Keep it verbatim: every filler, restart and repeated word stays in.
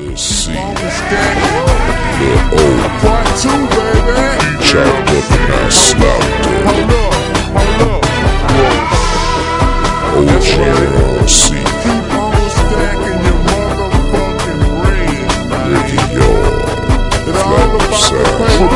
Let's see. Lil' O. Part two, baby. Chopped up and I slapped it. Hold up, hold up. O J R C. Keep on stacking your motherfucking bread, man. Ricky Yard. It's all about the paper,